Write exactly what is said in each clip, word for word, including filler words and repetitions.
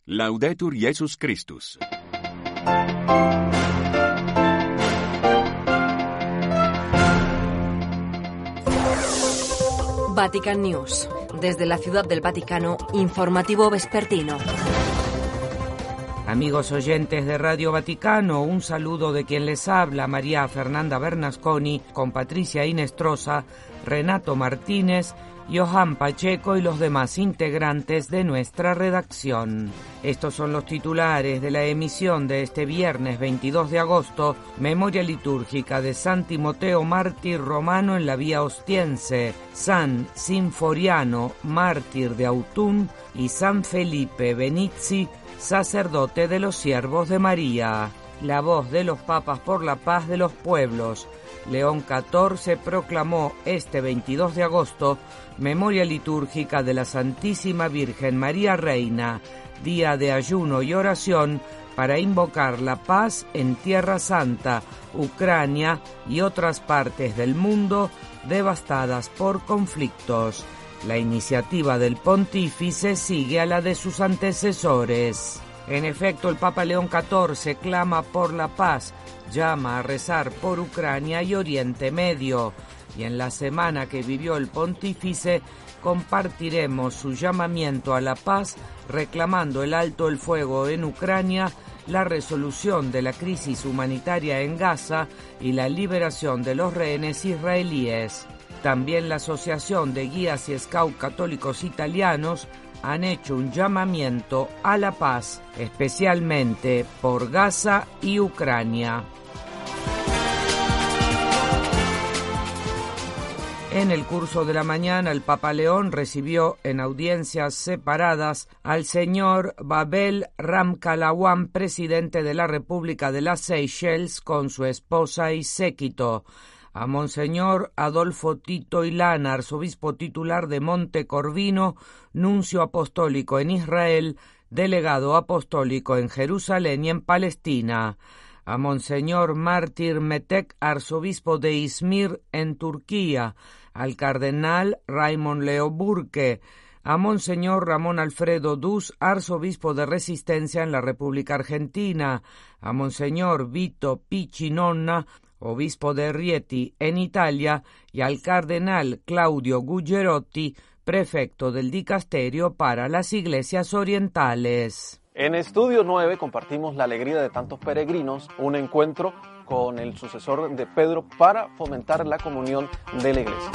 Laudetur Jesus Christus. Vatican News. Desde la Ciudad del Vaticano, informativo vespertino. Amigos oyentes de Radio Vaticano, un saludo de quien les habla, María Fernanda Bernasconi, con Patricia Inestrosa, Renato Martínez, Johan Pacheco y los demás integrantes de nuestra redacción. Estos son los titulares de la emisión de este viernes veintidós de agosto, memoria litúrgica de San Timoteo mártir romano en la Vía Ostiense, San Sinforiano mártir de Autun y San Felipe Benizzi, sacerdote de los siervos de María. La voz de los papas por la paz de los pueblos. León catorce proclamó este veintidós de agosto memoria litúrgica de la Santísima Virgen María Reina, día de ayuno y oración para invocar la paz en Tierra Santa, Ucrania y otras partes del mundo devastadas por conflictos. La iniciativa del pontífice sigue a la de sus antecesores. En efecto, el Papa León catorce clama por la paz, llama a rezar por Ucrania y Oriente Medio, y en la semana que vivió el pontífice compartiremos su llamamiento a la paz, reclamando el alto el fuego en Ucrania, la resolución de la crisis humanitaria en Gaza y la liberación de los rehenes israelíes. También la Asociación de Guías y Scout Católicos Italianos han hecho un llamamiento a la paz, especialmente por Gaza y Ucrania. En el curso de la mañana, el Papa León recibió en audiencias separadas al señor Babel Ramkalawan, presidente de la República de las Seychelles, con su esposa y séquito, a Monseñor Adolfo Tito Ilana, arzobispo titular de Monte Corvino, nuncio apostólico en Israel, delegado apostólico en Jerusalén y en Palestina, a Monseñor Mártir Metek, arzobispo de Izmir en Turquía, al cardenal Raymond Leo Burke, a Monseñor Ramón Alfredo Dus, arzobispo de Resistencia en la República Argentina, a Monseñor Vito Piccinonna, obispo de Rieti en Italia, y al cardenal Claudio Gugerotti, prefecto del Dicasterio para las Iglesias Orientales. En Estudio nueve compartimos la alegría de tantos peregrinos, un encuentro con el sucesor de Pedro para fomentar la comunión de la Iglesia.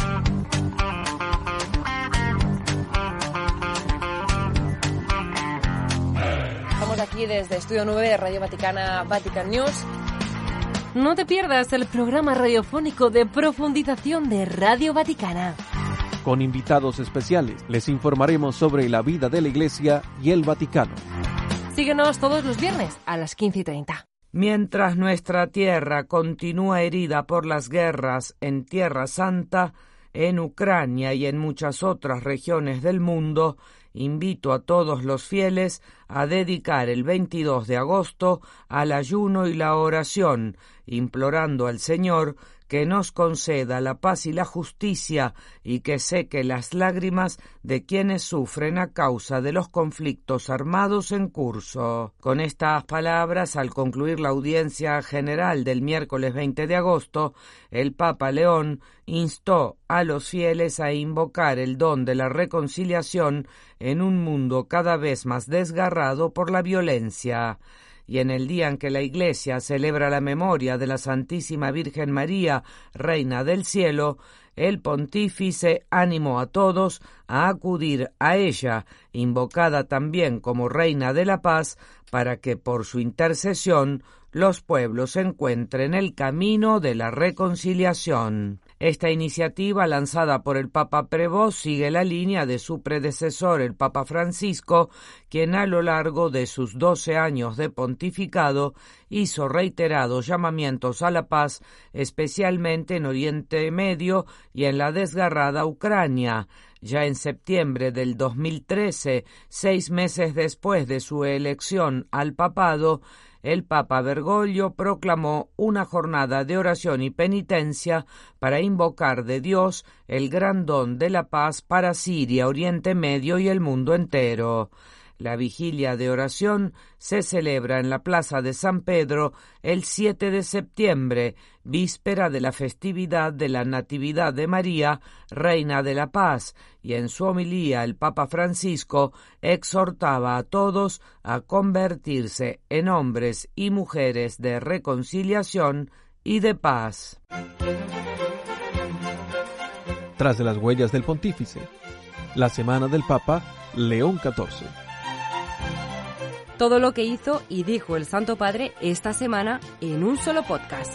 Estamos aquí desde Estudio nueve de Radio Vaticana, Vatican News. No te pierdas el programa radiofónico de profundización de Radio Vaticana. Con invitados especiales les informaremos sobre la vida de la Iglesia y el Vaticano. Síguenos todos los viernes a las quince y treinta. Mientras nuestra tierra continúa herida por las guerras en Tierra Santa, en Ucrania y en muchas otras regiones del mundo, invito a todos los fieles a dedicar el veintidós de agosto al ayuno y la oración, implorando al Señor que nos conceda la paz y la justicia y que seque las lágrimas de quienes sufren a causa de los conflictos armados en curso. Con estas palabras, al concluir la audiencia general del miércoles veinte de agosto, el Papa León instó a los fieles a invocar el don de la reconciliación en un mundo cada vez más desgarrado por la violencia. Y en el día en que la Iglesia celebra la memoria de la Santísima Virgen María, Reina del Cielo, el pontífice animó a todos a acudir a ella, invocada también como Reina de la Paz, para que por su intercesión los pueblos encuentren el camino de la reconciliación. Esta iniciativa, lanzada por el Papa Prevost, sigue la línea de su predecesor, el Papa Francisco, quien a lo largo de sus doce años de pontificado hizo reiterados llamamientos a la paz, especialmente en Oriente Medio y en la desgarrada Ucrania. Ya en septiembre del dos mil trece, seis meses después de su elección al papado, el Papa Bergoglio proclamó una jornada de oración y penitencia para invocar de Dios el gran don de la paz para Siria, Oriente Medio y el mundo entero. La vigilia de oración se celebra en la Plaza de San Pedro el siete de septiembre, víspera de la festividad de la Natividad de María, Reina de la Paz, y en su homilía el Papa Francisco exhortaba a todos a convertirse en hombres y mujeres de reconciliación y de paz. Tras de las huellas del Pontífice, la semana del Papa León catorce. Todo lo que hizo y dijo el Santo Padre esta semana en un solo podcast.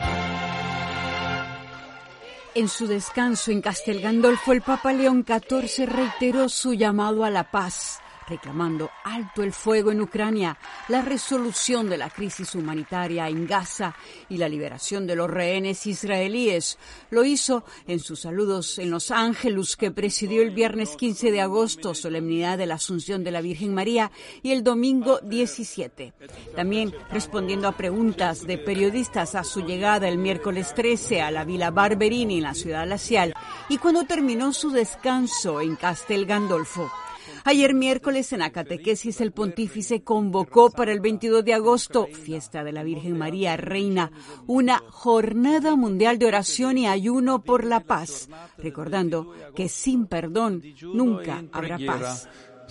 En su descanso en Castel Gandolfo, el Papa León catorce reiteró su llamado a la paz, reclamando alto el fuego en Ucrania, la resolución de la crisis humanitaria en Gaza y la liberación de los rehenes israelíes. Lo hizo en sus saludos en Los Ángeles, que presidió el viernes quince de agosto, solemnidad de la Asunción de la Virgen María, y el domingo diecisiete. También respondiendo a preguntas de periodistas a su llegada el miércoles trece a la Villa Barberini en la ciudad lacial, y cuando terminó su descanso en Castel Gandolfo. Ayer miércoles en la catequesis el pontífice convocó para el veintidós de agosto, fiesta de la Virgen María Reina, una jornada mundial de oración y ayuno por la paz, recordando que sin perdón nunca habrá paz.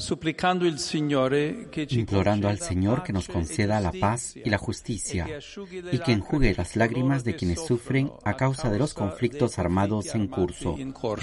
Implorando al Señor que nos conceda la paz y la justicia y que enjugue las lágrimas de quienes sufren a causa de los conflictos armados en curso.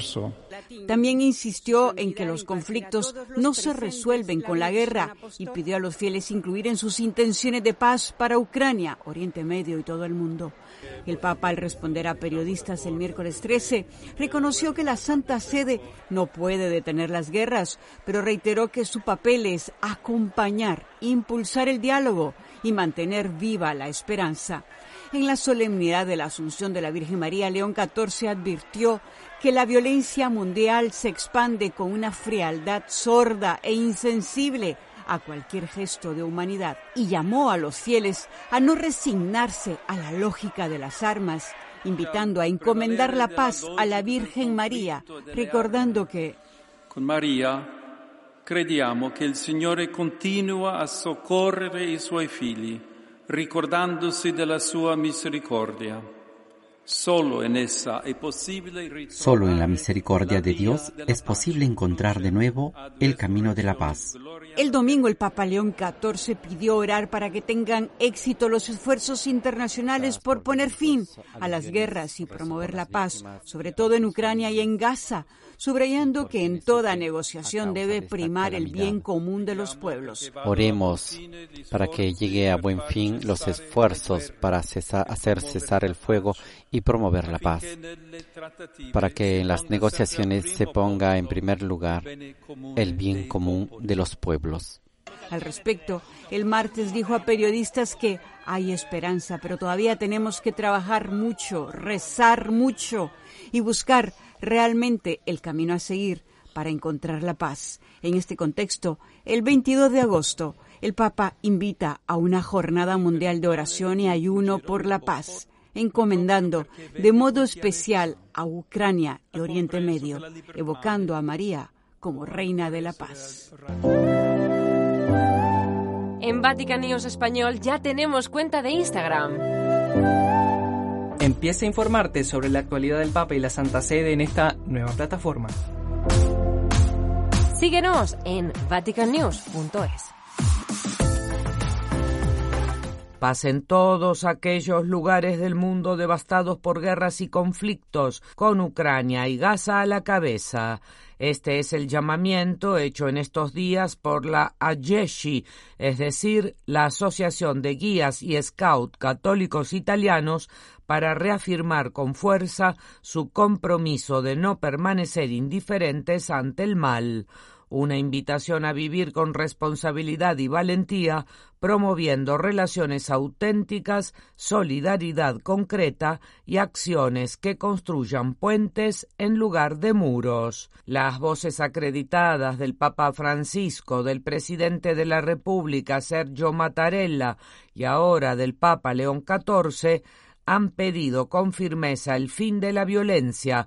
También insistió en que los conflictos no se resuelven con la guerra y pidió a los fieles incluir en sus intenciones de paz para Ucrania, Oriente Medio y todo el mundo. El Papa, al responder a periodistas el miércoles trece, reconoció que la Santa Sede no puede detener las guerras, pero reiteró que su papel es acompañar, impulsar el diálogo y mantener viva la esperanza. En la solemnidad de la Asunción de la Virgen María, León catorce advirtió que la violencia mundial se expande con una frialdad sorda e insensible a cualquier gesto de humanidad, y llamó a los fieles a no resignarse a la lógica de las armas, invitando a encomendar la paz a la Virgen María, recordando que con María crediamo che il Signore continua a soccorrere i suoi figli, ricordandosi della sua misericordia. Solo en esa es posible Solo en la misericordia de Dios es posible encontrar de nuevo el camino de la paz. El domingo el Papa León catorce pidió orar para que tengan éxito los esfuerzos internacionales por poner fin a las guerras y promover la paz, sobre todo en Ucrania y en Gaza, subrayando que en toda negociación debe primar el bien común de los pueblos. Oremos para que llegue a buen fin los esfuerzos para cesar, hacer cesar el fuego y promover la paz, para que en las negociaciones se ponga en primer lugar el bien común de los pueblos. Al respecto, el martes dijo a periodistas que hay esperanza, pero todavía tenemos que trabajar mucho, rezar mucho y buscar realmente el camino a seguir para encontrar la paz. En este contexto, el veintidós de agosto, el Papa invita a una jornada mundial de oración y ayuno por la paz, encomendando de modo especial a Ucrania y Oriente Medio, evocando a María como Reina de la Paz. En Vatican News Español ya tenemos cuenta de Instagram. Empieza a informarte sobre la actualidad del Papa y la Santa Sede en esta nueva plataforma. Síguenos en vatican news punto es. Paz en todos aquellos lugares del mundo devastados por guerras y conflictos, con Ucrania y Gaza a la cabeza. Este es el llamamiento hecho en estos días por la AGESI, es decir, la Asociación de Guías y Scout Católicos Italianos, para reafirmar con fuerza su compromiso de no permanecer indiferentes ante el mal. Una invitación a vivir con responsabilidad y valentía, promoviendo relaciones auténticas, solidaridad concreta y acciones que construyan puentes en lugar de muros. Las voces acreditadas del Papa Francisco, del presidente de la República Sergio Mattarella y ahora del Papa León catorce han pedido con firmeza el fin de la violencia,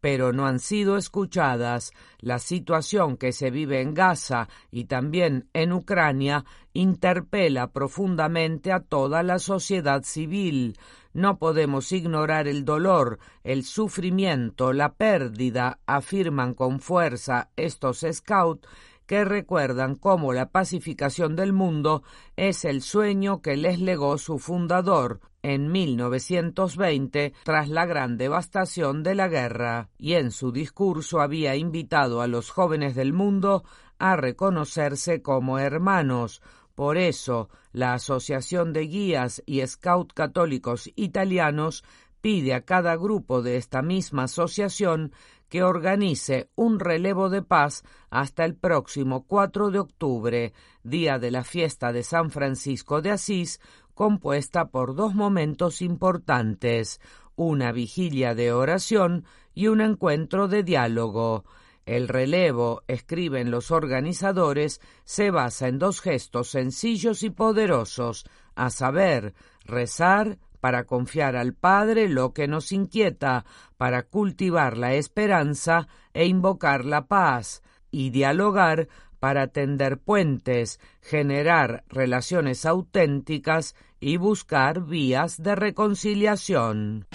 pero no han sido escuchadas. La situación que se vive en Gaza y también en Ucrania interpela profundamente a toda la sociedad civil. No podemos ignorar el dolor, el sufrimiento, la pérdida, afirman con fuerza estos scouts, que recuerdan cómo la pacificación del mundo es el sueño que les legó su fundador en mil novecientos veinte tras la gran devastación de la guerra, y en su discurso había invitado a los jóvenes del mundo a reconocerse como hermanos. Por eso, la Asociación de Guías y Scout Católicos Italianos pide a cada grupo de esta misma asociación que organice un relevo de paz hasta el próximo cuatro de octubre, día de la fiesta de San Francisco de Asís, compuesta por dos momentos importantes, una vigilia de oración y un encuentro de diálogo. El relevo, escriben los organizadores, se basa en dos gestos sencillos y poderosos, a saber, rezar para confiar al Padre lo que nos inquieta, para cultivar la esperanza e invocar la paz, y dialogar para tender puentes, generar relaciones auténticas y buscar vías de reconciliación.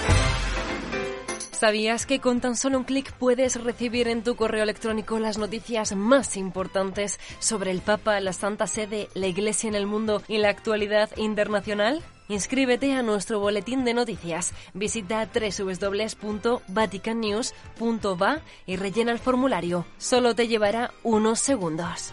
¿Sabías que con tan solo un clic puedes recibir en tu correo electrónico las noticias más importantes sobre el Papa, la Santa Sede, la Iglesia en el mundo y la actualidad internacional? Inscríbete a nuestro boletín de noticias. Visita doble u doble u doble u punto vatican news punto va y rellena el formulario. Solo te llevará unos segundos.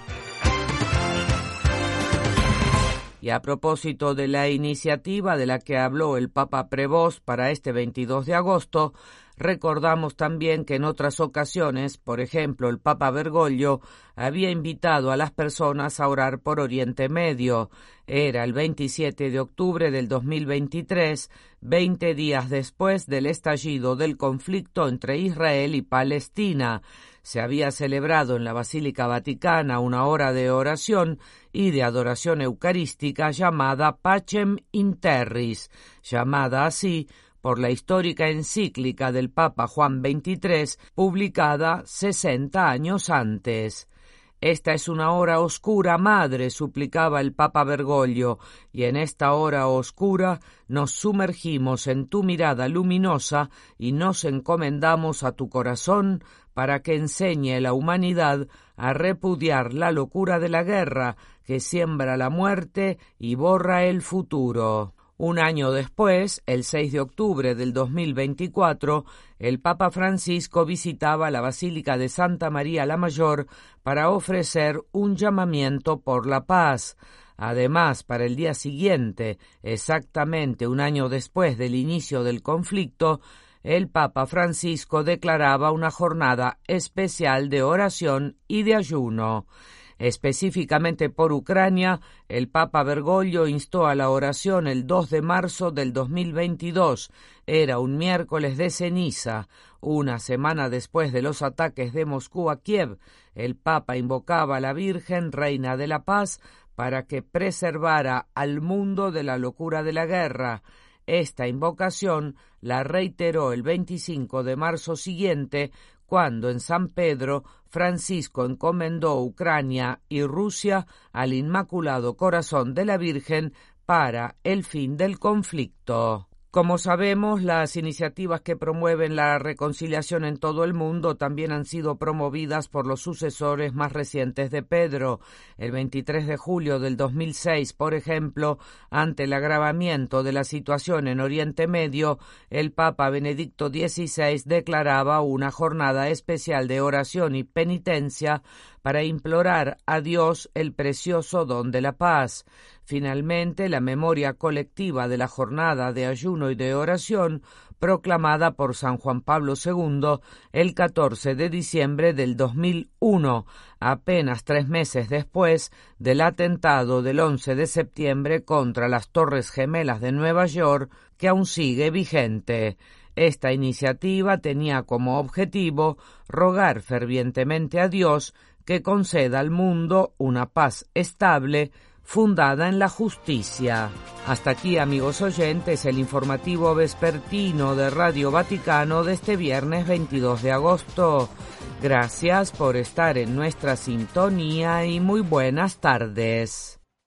Y a propósito de la iniciativa de la que habló el Papa Prevost para este veintidós de agosto, recordamos también que en otras ocasiones, por ejemplo, el Papa Bergoglio había invitado a las personas a orar por Oriente Medio. Era el veintisiete de octubre del dos mil veintitrés, veinte días después del estallido del conflicto entre Israel y Palestina. Se había celebrado en la Basílica Vaticana una hora de oración y de adoración eucarística llamada Pacem in Terris, llamada así por la histórica encíclica del Papa Juan veintitrés, publicada sesenta años antes. Esta es una hora oscura, madre, suplicaba el Papa Bergoglio, y en esta hora oscura nos sumergimos en tu mirada luminosa y nos encomendamos a tu corazón para que enseñe a la humanidad a repudiar la locura de la guerra que siembra la muerte y borra el futuro. Un año después, el seis de octubre del dos mil veinticuatro, el Papa Francisco visitaba la Basílica de Santa María la Mayor para ofrecer un llamamiento por la paz. Además, para el día siguiente, exactamente un año después del inicio del conflicto, el Papa Francisco declaraba una jornada especial de oración y de ayuno. Específicamente por Ucrania, el Papa Bergoglio instó a la oración el dos de marzo del dos mil veintidós. Era un miércoles de ceniza. Una semana después de los ataques de Moscú a Kiev, el Papa invocaba a la Virgen, Reina de la Paz, para que preservara al mundo de la locura de la guerra. Esta invocación la reiteró el veinticinco de marzo siguiente, cuando en San Pedro Francisco encomendó Ucrania y Rusia al Inmaculado Corazón de la Virgen para el fin del conflicto. Como sabemos, las iniciativas que promueven la reconciliación en todo el mundo también han sido promovidas por los sucesores más recientes de Pedro. El veintitrés de julio del dos mil seis, por ejemplo, ante el agravamiento de la situación en Oriente Medio, el Papa Benedicto dieciséis declaraba una jornada especial de oración y penitencia para implorar a Dios el precioso don de la paz. Finalmente, la memoria colectiva de la jornada de ayuno y de oración, proclamada por San Juan Pablo segundo el catorce de diciembre del dos mil uno, apenas tres meses después del atentado del once de septiembre contra las Torres Gemelas de Nueva York, que aún sigue vigente. Esta iniciativa tenía como objetivo rogar fervientemente a Dios que conceda al mundo una paz estable, fundada en la justicia. Hasta aquí, amigos oyentes, el informativo vespertino de Radio Vaticano de este viernes veintidós de agosto. Gracias por estar en nuestra sintonía y muy buenas tardes.